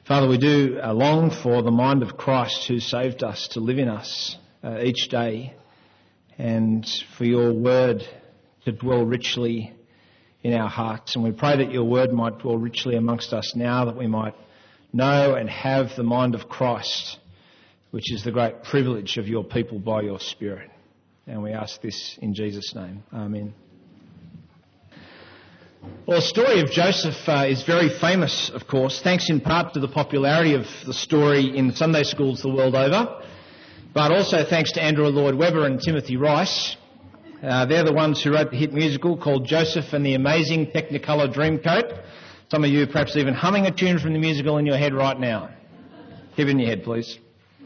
Father, we do long for the mind of Christ who saved us to live in us each day, and for your word to dwell richly in our hearts. And we pray that your word might dwell richly amongst us now, that we might know and have the mind of Christ, which is the great privilege of your people by your Spirit. And we ask this in Jesus' name. Amen. Well, the story of Joseph is very famous, of course, thanks in part to the popularity of the story in Sunday schools the world over, but also thanks to Andrew Lloyd Webber and Timothy Rice. They're the ones who wrote the hit musical called Joseph and the Amazing Technicolor Dreamcoat. Some of you perhaps even humming a tune from the musical in your head right now. Keep it in your head, please.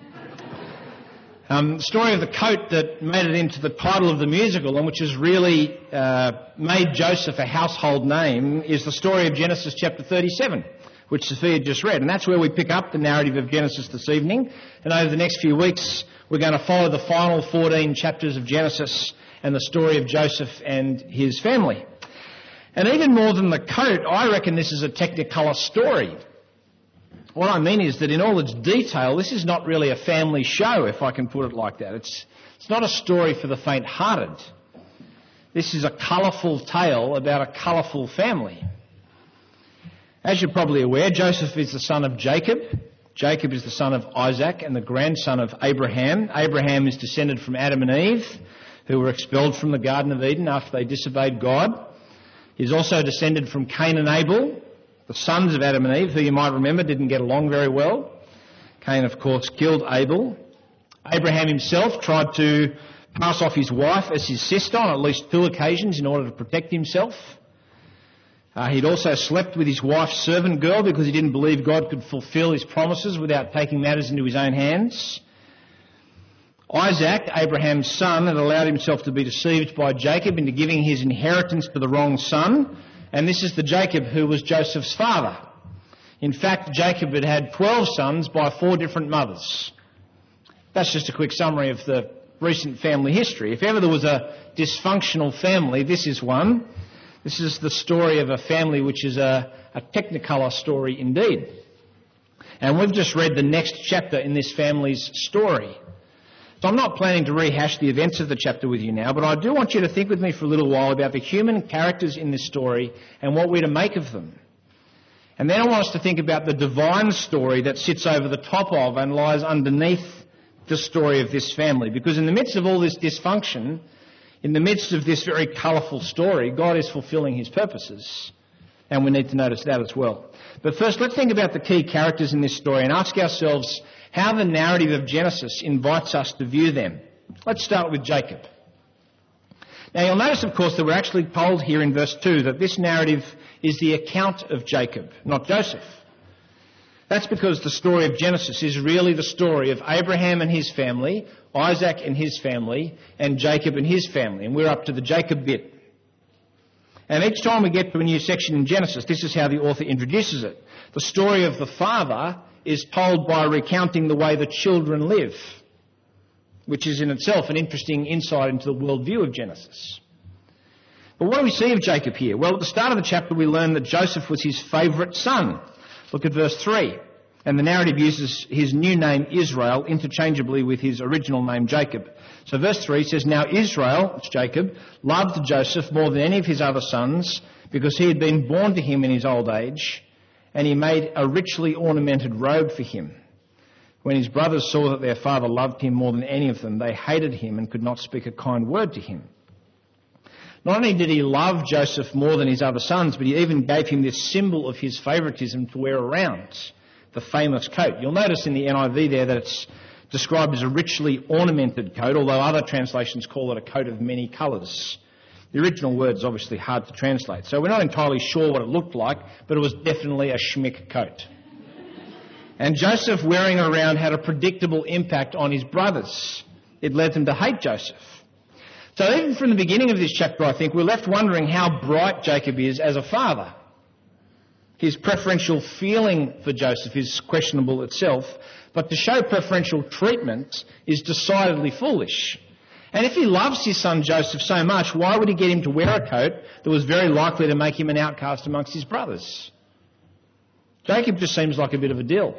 The story of the coat that made it into the title of the musical, and which has really made Joseph a household name, is the story of Genesis chapter 37, which Sophia just read. And that's where we pick up the narrative of Genesis this evening. And over the next few weeks, we're going to follow the final 14 chapters of Genesis and the story of Joseph and his family. And even more than the coat, I reckon this is a Technicolor story. What I mean is that in all its detail, this is not really a family show, if I can put it like that. It's not a story for the faint-hearted. This is a colourful tale about a colourful family. As you're probably aware, Joseph is the son of Jacob. Jacob is the son of Isaac and the grandson of Abraham. Abraham is descended from Adam and Eve, who were expelled from the Garden of Eden after they disobeyed God. He's also descended from Cain and Abel, the sons of Adam and Eve, who you might remember didn't get along very well. Cain, of course, killed Abel. Abraham himself tried to pass off his wife as his sister on at least 2 occasions in order to protect himself. He'd also slept with his wife's servant girl because he didn't believe God could fulfill his promises without taking matters into his own hands. Isaac, Abraham's son, had allowed himself to be deceived by Jacob into giving his inheritance to the wrong son. And this is the Jacob who was Joseph's father. In fact, Jacob had had 12 sons by 4 different mothers. That's just a quick summary of the recent family history. If ever there was a dysfunctional family, this is one. This is the story of a family which is a Technicolor story indeed. And we've just read the next chapter in this family's story. So I'm not planning to rehash the events of the chapter with you now, but I do want you to think with me for a little while about the human characters in this story and what we're to make of them. And then I want us to think about the divine story that sits over the top of and lies underneath the story of this family. Because in the midst of all this dysfunction, in the midst of this very colourful story, God is fulfilling his purposes. And we need to notice that as well. But first, let's think about the key characters in this story and ask ourselves how the narrative of Genesis invites us to view them. Let's start with Jacob. Now you'll notice, of course, that we're actually told here in verse 2 that this narrative is the account of Jacob, not Joseph. That's because the story of Genesis is really the story of Abraham and his family, Isaac and his family, and Jacob and his family. And we're up to the Jacob bit. And each time we get to a new section in Genesis, this is how the author introduces it. The story of the father is told by recounting the way the children live, which is in itself an interesting insight into the worldview of Genesis. But what do we see of Jacob here? Well, at the start of the chapter we learn that Joseph was his favourite son. Look at verse 3. And the narrative uses his new name Israel interchangeably with his original name Jacob. So verse 3 says, Now Israel, it's Jacob, loved Joseph more than any of his other sons because he had been born to him in his old age, and he made a richly ornamented robe for him. When his brothers saw that their father loved him more than any of them, they hated him and could not speak a kind word to him. Not only did he love Joseph more than his other sons, but he even gave him this symbol of his favouritism to wear around, the famous coat. You'll notice in the NIV there that it's described as a richly ornamented coat, although other translations call it a coat of many colours. The original word is obviously hard to translate, so we're not entirely sure what it looked like, but it was definitely a schmick coat. And Joseph wearing it around had a predictable impact on his brothers. It led them to hate Joseph. So even from the beginning of this chapter, I think, we're left wondering how bright Jacob is as a father. His preferential feeling for Joseph is questionable itself, but to show preferential treatment is decidedly foolish. And if he loves his son Joseph so much, why would he get him to wear a coat that was very likely to make him an outcast amongst his brothers? Jacob just seems like a bit of a dill.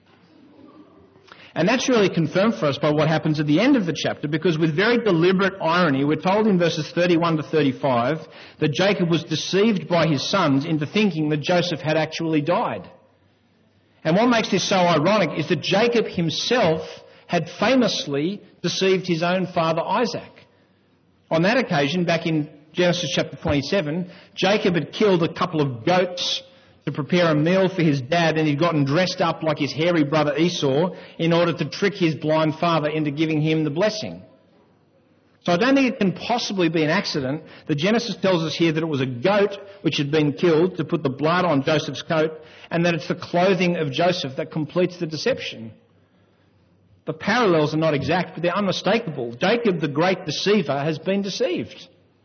And that's really confirmed for us by what happens at the end of the chapter, because with very deliberate irony, we're told in verses 31 to 35 that Jacob was deceived by his sons into thinking that Joseph had actually died. And what makes this so ironic is that Jacob himself had famously deceived his own father Isaac. On that occasion, back in Genesis chapter 27, Jacob had killed a couple of goats to prepare a meal for his dad, and he'd gotten dressed up like his hairy brother Esau in order to trick his blind father into giving him the blessing. So I don't think it can possibly be an accident that Genesis tells us here that it was a goat which had been killed to put the blood on Joseph's coat, and that it's the clothing of Joseph that completes the deception. The parallels are not exact, but they're unmistakable. Jacob, the great deceiver, has been deceived.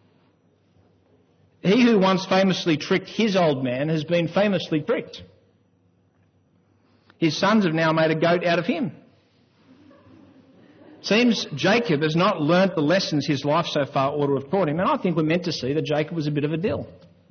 He who once famously tricked his old man has been famously tricked. His sons have now made a goat out of him. Seems Jacob has not learnt the lessons his life so far ought to have taught him, and I think we're meant to see that Jacob was a bit of a dill.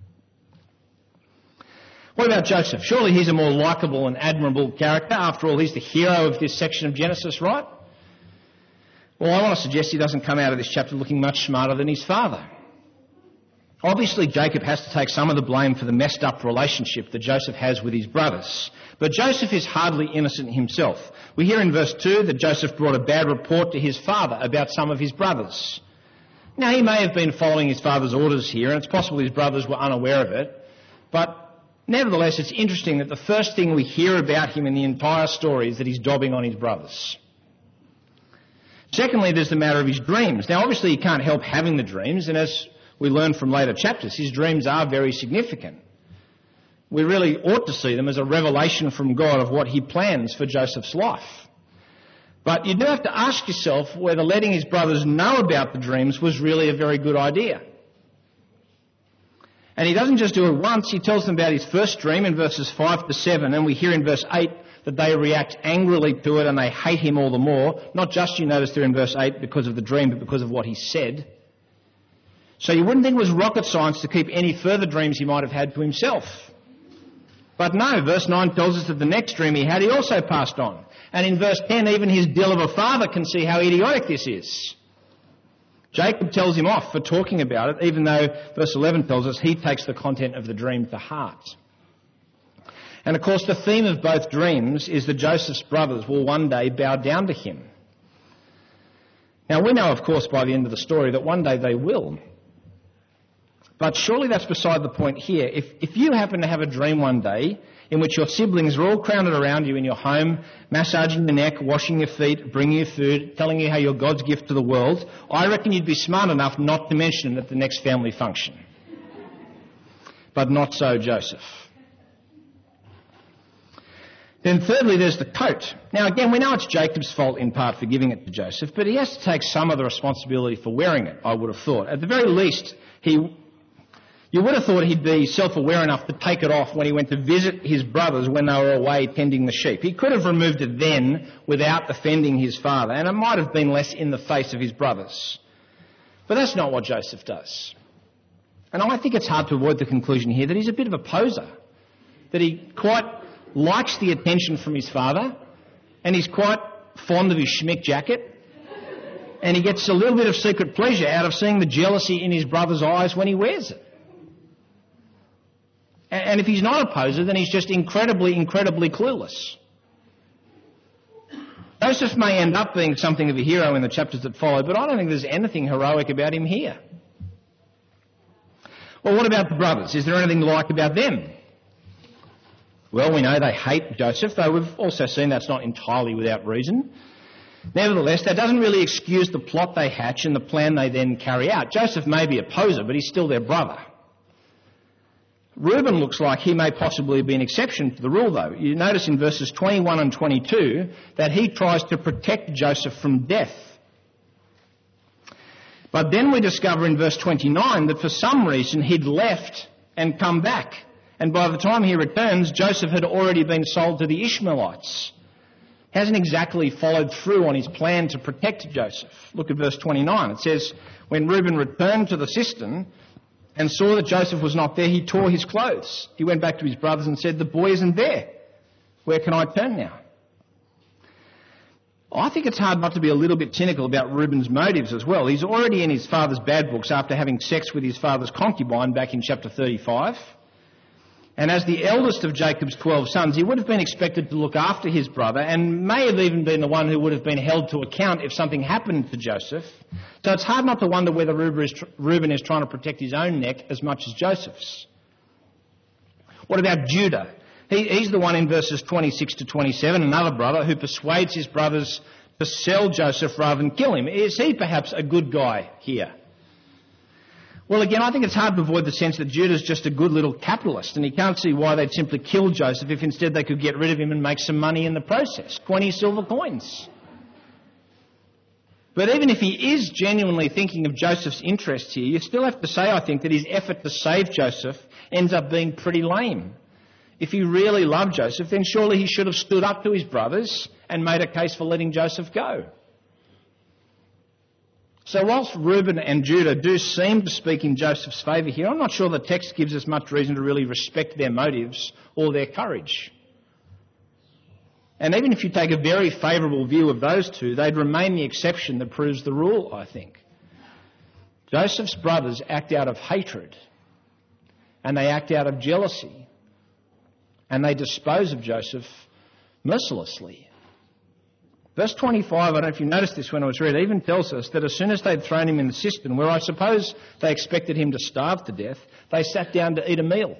What about Joseph? Surely he's a more likeable and admirable character. After all, he's the hero of this section of Genesis, right? Well, I want to suggest he doesn't come out of this chapter looking much smarter than his father. Obviously, Jacob has to take some of the blame for the messed up relationship that Joseph has with his brothers. But Joseph is hardly innocent himself. We hear in verse 2 that Joseph brought a bad report to his father about some of his brothers. Now, he may have been following his father's orders here, and it's possible his brothers were unaware of it. But nevertheless, it's interesting that the first thing we hear about him in the entire story is that he's dobbing on his brothers. Secondly, there's the matter of his dreams. Now, obviously, he can't help having the dreams, and as we learn from later chapters, his dreams are very significant. We really ought to see them as a revelation from God of what he plans for Joseph's life. But you do have to ask yourself whether letting his brothers know about the dreams was really a very good idea. And he doesn't just do it once, he tells them about his first dream in verses 5 to 7, and we hear in verse 8 that they react angrily to it and they hate him all the more, not just, you notice there in verse 8, because of the dream, but because of what he said. So you wouldn't think it was rocket science to keep any further dreams he might have had to himself. But no, verse 9 tells us that the next dream he had, he also passed on. And in verse 10, even his dill of a father can see how idiotic this is. Jacob tells him off for talking about it, even though verse 11 tells us he takes the content of the dream to heart. And of course, the theme of both dreams is that Joseph's brothers will one day bow down to him. Now, we know, of course, by the end of the story that one day they will. But surely that's beside the point here. If you happen to have a dream one day in which your siblings are all crowded around you in your home, massaging your neck, washing your feet, bringing you food, telling you how you're God's gift to the world, I reckon you'd be smart enough not to mention it at the next family function. But not so Joseph. Then thirdly, there's the coat. Now again, we know it's Jacob's fault in part for giving it to Joseph, but he has to take some of the responsibility for wearing it, I would have thought. At the very least, you would have thought he'd be self-aware enough to take it off when he went to visit his brothers when they were away tending the sheep. He could have removed it then without offending his father, and it might have been less in the face of his brothers. But that's not what Joseph does. And I think it's hard to avoid the conclusion here that he's a bit of a poser, that he quite likes the attention from his father, and he's quite fond of his schmick jacket, and he gets a little bit of secret pleasure out of seeing the jealousy in his brother's eyes when he wears it. And if he's not a poser, then he's just incredibly, incredibly clueless. Joseph may end up being something of a hero in the chapters that follow, but I don't think there's anything heroic about him here. Well, what about the brothers? Is there anything to like about them? Well, we know they hate Joseph, though we've also seen that's not entirely without reason. Nevertheless, that doesn't really excuse the plot they hatch and the plan they then carry out. Joseph may be a poser, but he's still their brother. Reuben looks like he may possibly be an exception to the rule, though. You notice in verses 21 and 22 that he tries to protect Joseph from death. But then we discover in verse 29 that for some reason he'd left and come back. And by the time he returns, Joseph had already been sold to the Ishmaelites. He hasn't exactly followed through on his plan to protect Joseph. Look at verse 29. It says, when Reuben returned to the cistern, and saw that Joseph was not there, he tore his clothes. He went back to his brothers and said, "The boy isn't there. Where can I turn now?" I think it's hard not to be a little bit cynical about Reuben's motives as well. He's already in his father's bad books after having sex with his father's concubine back in chapter 35. And as the eldest of Jacob's 12 sons, he would have been expected to look after his brother and may have even been the one who would have been held to account if something happened to Joseph. So it's hard not to wonder whether Reuben is trying to protect his own neck as much as Joseph's. What about Judah? He's the one in verses 26 to 27, another brother who persuades his brothers to sell Joseph rather than kill him. Is he perhaps a good guy here? Well, again, I think it's hard to avoid the sense that Judah's just a good little capitalist, and he can't see why they'd simply kill Joseph if instead they could get rid of him and make some money in the process. 20 silver coins. But even if he is genuinely thinking of Joseph's interests here, you still have to say, I think, that his effort to save Joseph ends up being pretty lame. If he really loved Joseph, then surely he should have stood up to his brothers and made a case for letting Joseph go. So whilst Reuben and Judah do seem to speak in Joseph's favour here, I'm not sure the text gives us much reason to really respect their motives or their courage. And even if you take a very favourable view of those two, they'd remain the exception that proves the rule, I think. Joseph's brothers act out of hatred, and they act out of jealousy, and they dispose of Joseph mercilessly. Verse 25, I don't know if you noticed this when I was reading, even tells us that as soon as they'd thrown him in the cistern, where I suppose they expected him to starve to death, they sat down to eat a meal.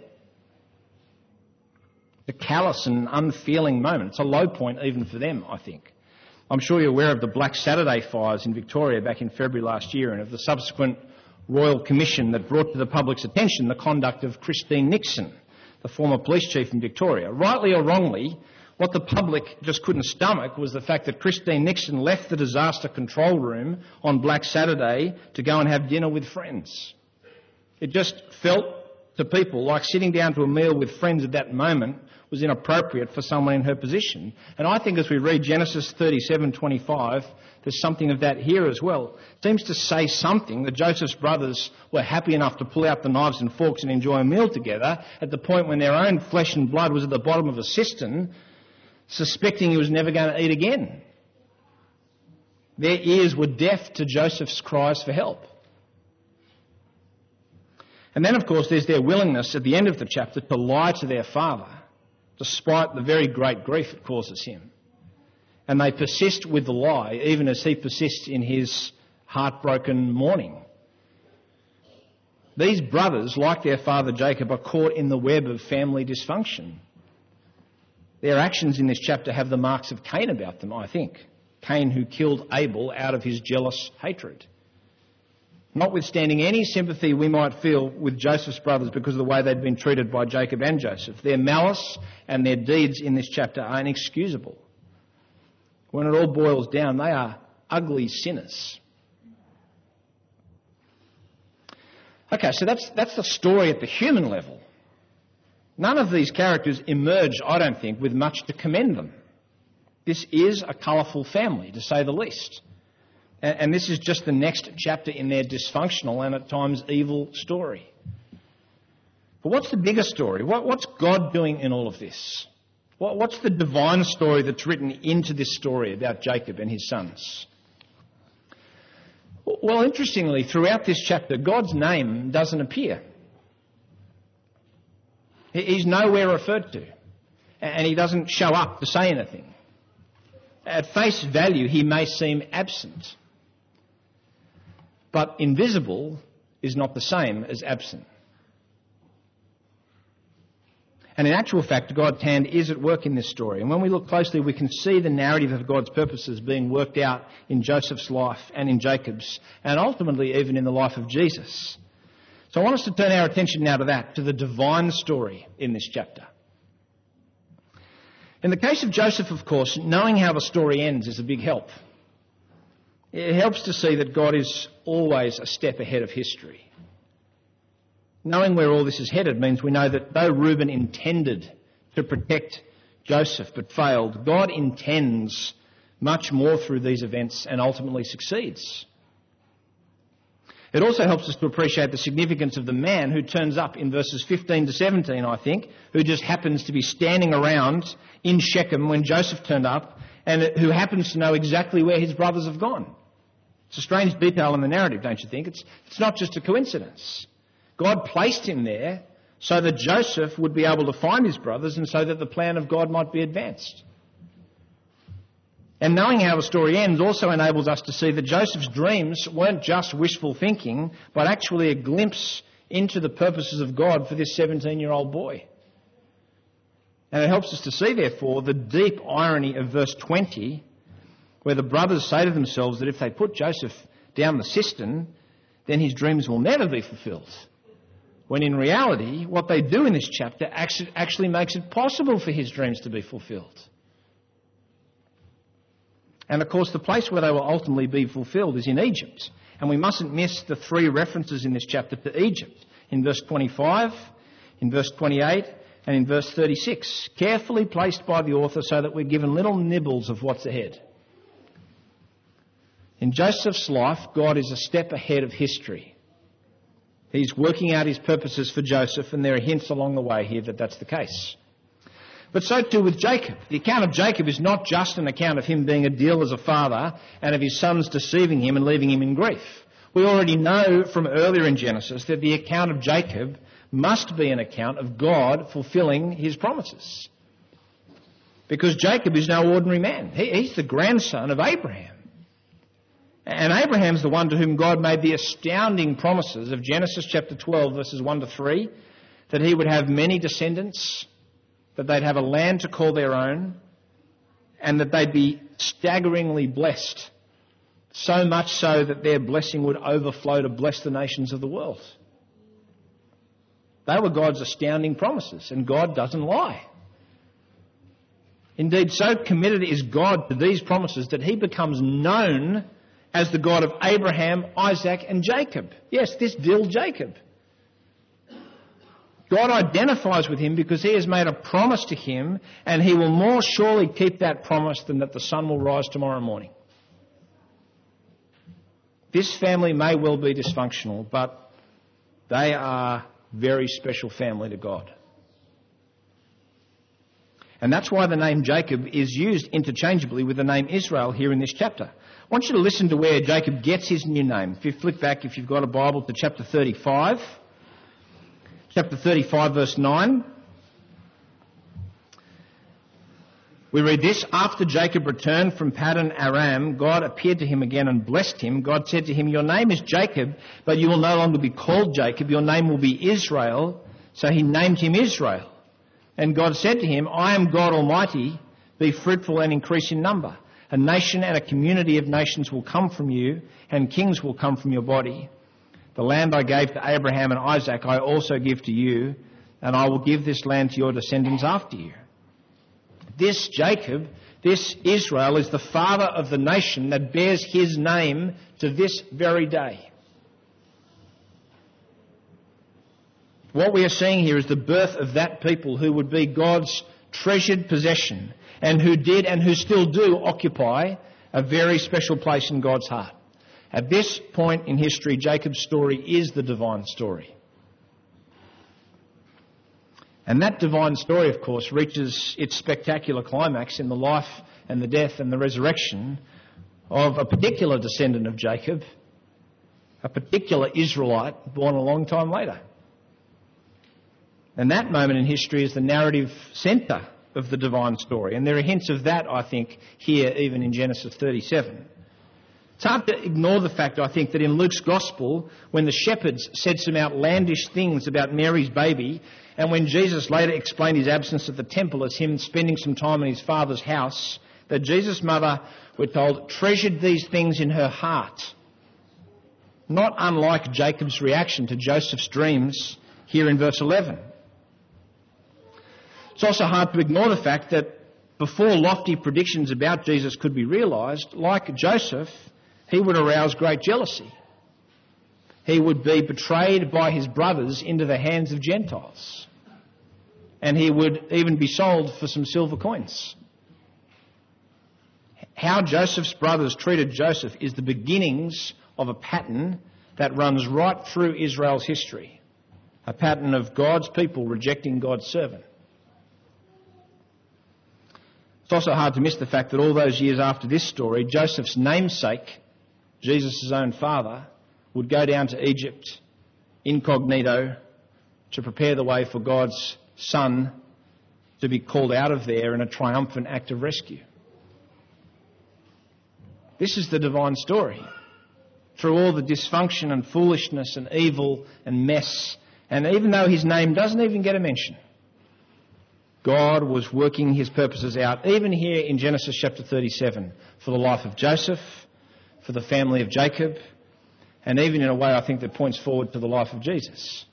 A callous and unfeeling moment. It's a low point even for them, I think. I'm sure you're aware of the Black Saturday fires in Victoria back in February last year and of the subsequent Royal Commission that brought to the public's attention the conduct of Christine Nixon, the former police chief in Victoria. Rightly or wrongly, what the public just couldn't stomach was the fact that Christine Nixon left the disaster control room on Black Saturday to go and have dinner with friends. It just felt to people like sitting down to a meal with friends at that moment was inappropriate for someone in her position. And I think as we read Genesis 37:25, there's something of that here as well. It seems to say something that Joseph's brothers were happy enough to pull out the knives and forks and enjoy a meal together at the point when their own flesh and blood was at the bottom of a cistern, suspecting he was never going to eat again. Their ears were deaf to Joseph's cries for help. And then, of course, there's their willingness at the end of the chapter to lie to their father, despite the very great grief it causes him. And they persist with the lie, even as he persists in his heartbroken mourning. These brothers, like their father Jacob, are caught in the web of family dysfunction. Their actions in this chapter have the marks of Cain about them, I think. Cain who killed Abel out of his jealous hatred. Notwithstanding any sympathy we might feel with Joseph's brothers because of the way they'd been treated by Jacob and Joseph, their malice and their deeds in this chapter are inexcusable. When it all boils down, they are ugly sinners. Okay, so that's the story at the human level. None of these characters emerge, I don't think, with much to commend them. This is a colourful family, to say the least. And this is just the next chapter in their dysfunctional and at times evil story. But what's the bigger story? What's God doing in all of this? What's the divine story that's written into this story about Jacob and his sons? Well, interestingly, throughout this chapter, God's name doesn't appear. He's nowhere referred to, and he doesn't show up to say anything. At face value, he may seem absent. But invisible is not the same as absent. And in actual fact, God's hand is at work in this story. And when we look closely, we can see the narrative of God's purposes being worked out in Joseph's life and in Jacob's, and ultimately even in the life of Jesus. So I want us to turn our attention now to that, to the divine story in this chapter. In the case of Joseph, of course, knowing how the story ends is a big help. It helps to see that God is always a step ahead of history. Knowing where all this is headed means we know that though Reuben intended to protect Joseph but failed, God intends much more through these events and ultimately succeeds. It also helps us to appreciate the significance of the man who turns up in verses 15 to 17, I think, who just happens to be standing around in Shechem when Joseph turned up, and who happens to know exactly where his brothers have gone. It's a strange detail in the narrative, don't you think? It's not just a coincidence. God placed him there so that Joseph would be able to find his brothers and so that the plan of God might be advanced. And knowing how the story ends also enables us to see that Joseph's dreams weren't just wishful thinking, but actually a glimpse into the purposes of God for this 17-year-old boy. And it helps us to see, therefore, the deep irony of verse 20, where the brothers say to themselves that if they put Joseph down the cistern, then his dreams will never be fulfilled. When in reality, what they do in this chapter actually makes it possible for his dreams to be fulfilled. And of course, the place where they will ultimately be fulfilled is in Egypt. And we mustn't miss the three references in this chapter to Egypt. In verse 25, in verse 28, and in verse 36. Carefully placed by the author so that we're given little nibbles of what's ahead. In Joseph's life, God is a step ahead of history. He's working out his purposes for Joseph, and there are hints along the way here that that's the case. But so too with Jacob. The account of Jacob is not just an account of him being a deal as a father and of his sons deceiving him and leaving him in grief. We already know from earlier in Genesis that the account of Jacob must be an account of God fulfilling his promises. Because Jacob is no ordinary man. He's the grandson of Abraham. And Abraham's the one to whom God made the astounding promises of Genesis chapter 12, verses 1 to 3, that he would have many descendants, that they'd have a land to call their own, and that they'd be staggeringly blessed, so much so that their blessing would overflow to bless the nations of the world. They were God's astounding promises, and God doesn't lie. Indeed, so committed is God to these promises that he becomes known as the God of Abraham, Isaac and Jacob. Yes, this dill Jacob. God identifies with him because he has made a promise to him, and he will more surely keep that promise than that the sun will rise tomorrow morning. This family may well be dysfunctional, but they are very special family to God. And that's why the name Jacob is used interchangeably with the name Israel here in this chapter. I want you to listen to where Jacob gets his new name. If you flick back, if you've got a Bible, to chapter 35. Chapter 35, verse 9. We read this: After Jacob returned from Paddan Aram, God appeared to him again and blessed him. God said to him, "Your name is Jacob, but you will no longer be called Jacob. Your name will be Israel." So he named him Israel. And God said to him, "I am God Almighty. Be fruitful and increase in number. A nation and a community of nations will come from you, and kings will come from your body. The land I gave to Abraham and Isaac I also give to you, and I will give this land to your descendants after you." This Jacob, this Israel, is the father of the nation that bears his name to this very day. What we are seeing here is the birth of that people who would be God's treasured possession, and who did and who still do occupy a very special place in God's heart. At this point in history, Jacob's story is the divine story. And that divine story, of course, reaches its spectacular climax in the life and the death and the resurrection of a particular descendant of Jacob, a particular Israelite born a long time later. And that moment in history is the narrative centre of the divine story. And there are hints of that, I think, here even in Genesis 37. It's hard to ignore the fact, I think, that in Luke's Gospel, when the shepherds said some outlandish things about Mary's baby, and when Jesus later explained his absence at the temple as him spending some time in his father's house, that Jesus' mother, we're told, treasured these things in her heart. Not unlike Jacob's reaction to Joseph's dreams here in verse 11. It's also hard to ignore the fact that before lofty predictions about Jesus could be realised, like Joseph, he would arouse great jealousy. He would be betrayed by his brothers into the hands of Gentiles. And he would even be sold for some silver coins. How Joseph's brothers treated Joseph is the beginnings of a pattern that runs right through Israel's history, a pattern of God's people rejecting God's servant. It's also hard to miss the fact that all those years after this story, Joseph's namesake, Jesus' own father, would go down to Egypt incognito to prepare the way for God's son to be called out of there in a triumphant act of rescue. This is the divine story. Through all the dysfunction and foolishness and evil and mess, and even though his name doesn't even get a mention, God was working his purposes out, even here in Genesis chapter 37, for the life of Joseph, for the family of Jacob, and even in a way I think that points forward to the life of Jesus.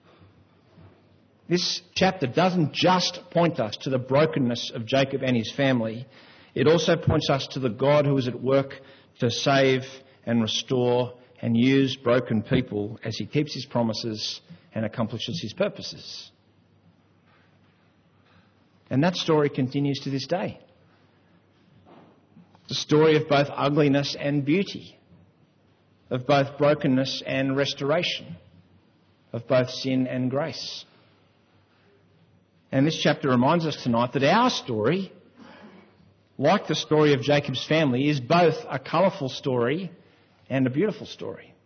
This chapter doesn't just point us to the brokenness of Jacob and his family, it also points us to the God who is at work to save and restore and use broken people as he keeps his promises and accomplishes his purposes. And that story continues to this day. The story of both ugliness and beauty, of both brokenness and restoration, of both sin and grace. And this chapter reminds us tonight that our story, like the story of Jacob's family, is both a colourful story and a beautiful story.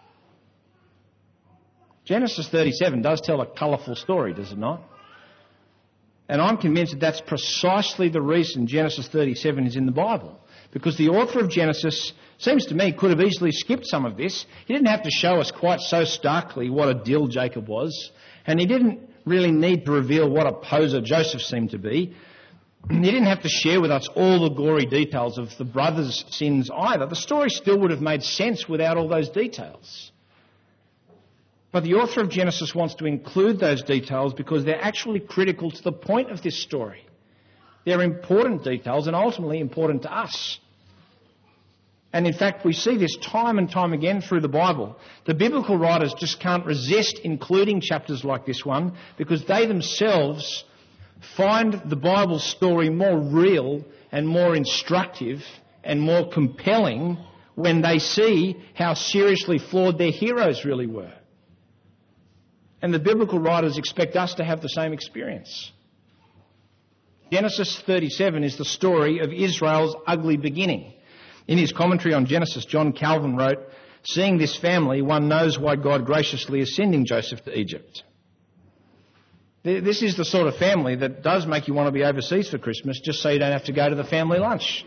Genesis 37 does tell a colourful story, does it not? And I'm convinced that that's precisely the reason Genesis 37 is in the Bible. Because the author of Genesis, seems to me, could have easily skipped some of this. He didn't have to show us quite so starkly what a dill Jacob was. And he didn't really need to reveal what a poser Joseph seemed to be. He didn't have to share with us all the gory details of the brothers' sins either. The story still would have made sense without all those details. But the author of Genesis wants to include those details because they're actually critical to the point of this story. They're important details and ultimately important to us. And in fact, we see this time and time again through the Bible. The biblical writers just can't resist including chapters like this one because they themselves find the Bible story more real and more instructive and more compelling when they see how seriously flawed their heroes really were. And the biblical writers expect us to have the same experience. Genesis 37 is the story of Israel's ugly beginning. In his commentary on Genesis, John Calvin wrote, "Seeing this family, one knows why God graciously is sending Joseph to Egypt. This is the sort of family that does make you want to be overseas for Christmas just so you don't have to go to the family lunch.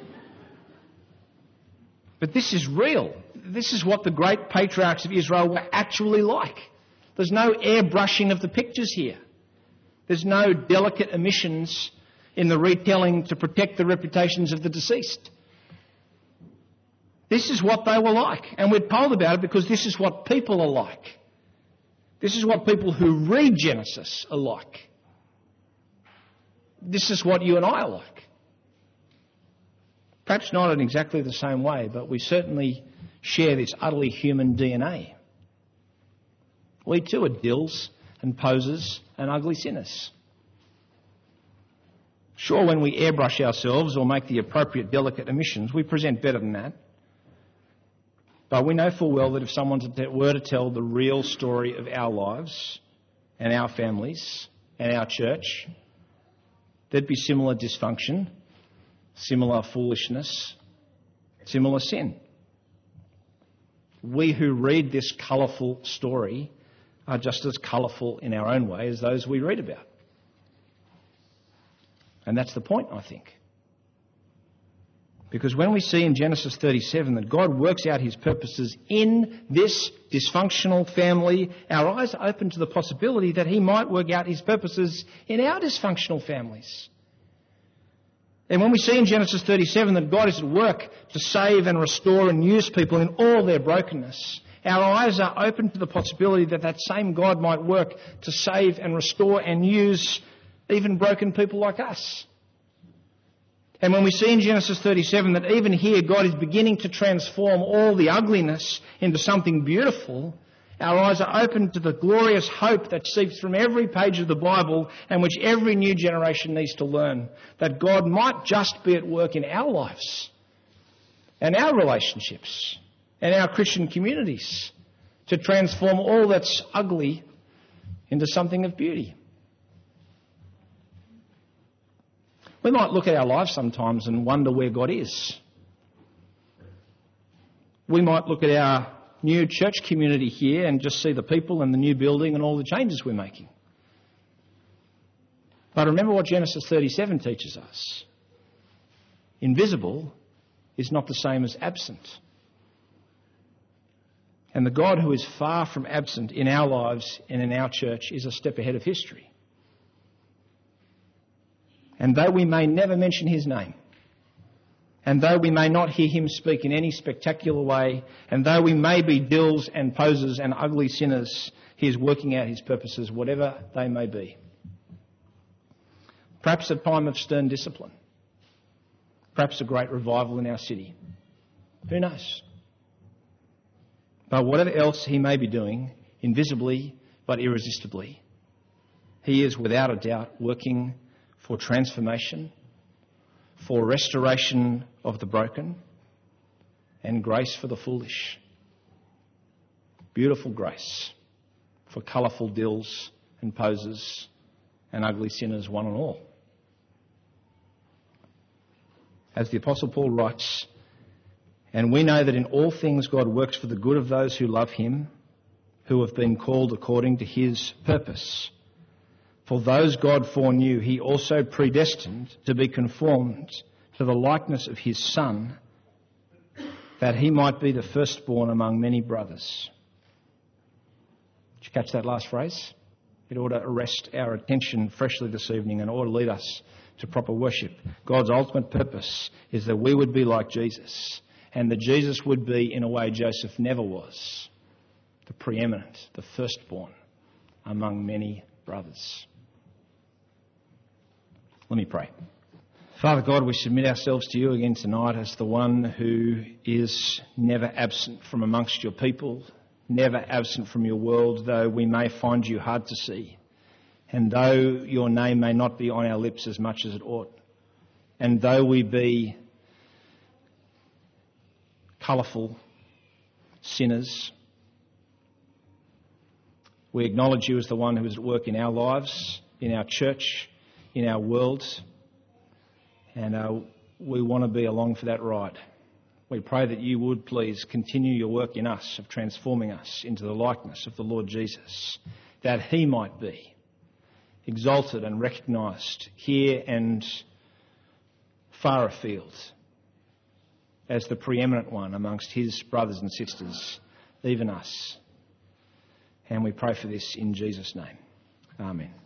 But this is real. This is what the great patriarchs of Israel were actually like. There's no airbrushing of the pictures here. There's no delicate omissions in the retelling to protect the reputations of the deceased. This is what they were like. And we're told about it because this is what people are like. This is what people who read Genesis are like. This is what you and I are like. Perhaps not in exactly the same way, but we certainly share this utterly human DNA. We too are dills and posers and ugly sinners. Sure, when we airbrush ourselves or make the appropriate delicate omissions, we present better than that. But we know full well that if someone were to tell the real story of our lives and our families and our church, there'd be similar dysfunction, similar foolishness, similar sin. We who read this colourful story are just as colourful in our own way as those we read about. And that's the point, I think. Because when we see in Genesis 37 that God works out his purposes in this dysfunctional family, our eyes are open to the possibility that he might work out his purposes in our dysfunctional families. And when we see in Genesis 37 that God is at work to save and restore and use people in all their brokenness, our eyes are open to the possibility that that same God might work to save and restore and use even broken people like us. And when we see in Genesis 37 that even here God is beginning to transform all the ugliness into something beautiful, our eyes are open to the glorious hope that seeps from every page of the Bible and which every new generation needs to learn, that God might just be at work in our lives and our relationships and our Christian communities to transform all that's ugly into something of beauty. We might look at our lives sometimes and wonder where God is. We might look at our new church community here and just see the people and the new building and all the changes we're making. But remember what Genesis 37 teaches us. Invisible is not the same as absent. And the God who is far from absent in our lives and in our church is a step ahead of history. And though we may never mention his name, and though we may not hear him speak in any spectacular way, and though we may be dills and posers and ugly sinners, he is working out his purposes, whatever they may be. Perhaps a time of stern discipline. Perhaps a great revival in our city. Who knows? But whatever else he may be doing, invisibly but irresistibly, he is without a doubt working for transformation, for restoration of the broken, and grace for the foolish. Beautiful grace for colourful dills and posers and ugly sinners, one and all. As the Apostle Paul writes, and we know that in all things God works for the good of those who love him, who have been called according to his purpose. For those God foreknew, he also predestined to be conformed to the likeness of his Son, that he might be the firstborn among many brothers. Did you catch that last phrase? It ought to arrest our attention freshly this evening and ought to lead us to proper worship. God's ultimate purpose is that we would be like Jesus, and that Jesus would be, in a way Joseph never was, the preeminent, the firstborn among many brothers. Let me pray. Father God, we submit ourselves to you again tonight as the one who is never absent from amongst your people, never absent from your world, though we may find you hard to see, and though your name may not be on our lips as much as it ought, and though we be colourful sinners, we acknowledge you as the one who is at work in our lives, in our church, in our world, and we want to be along for that ride. We pray that you would please continue your work in us of transforming us into the likeness of the Lord Jesus, that he might be exalted and recognised here and far afield as the preeminent one amongst his brothers and sisters, even us. And we pray for this in Jesus' name. Amen.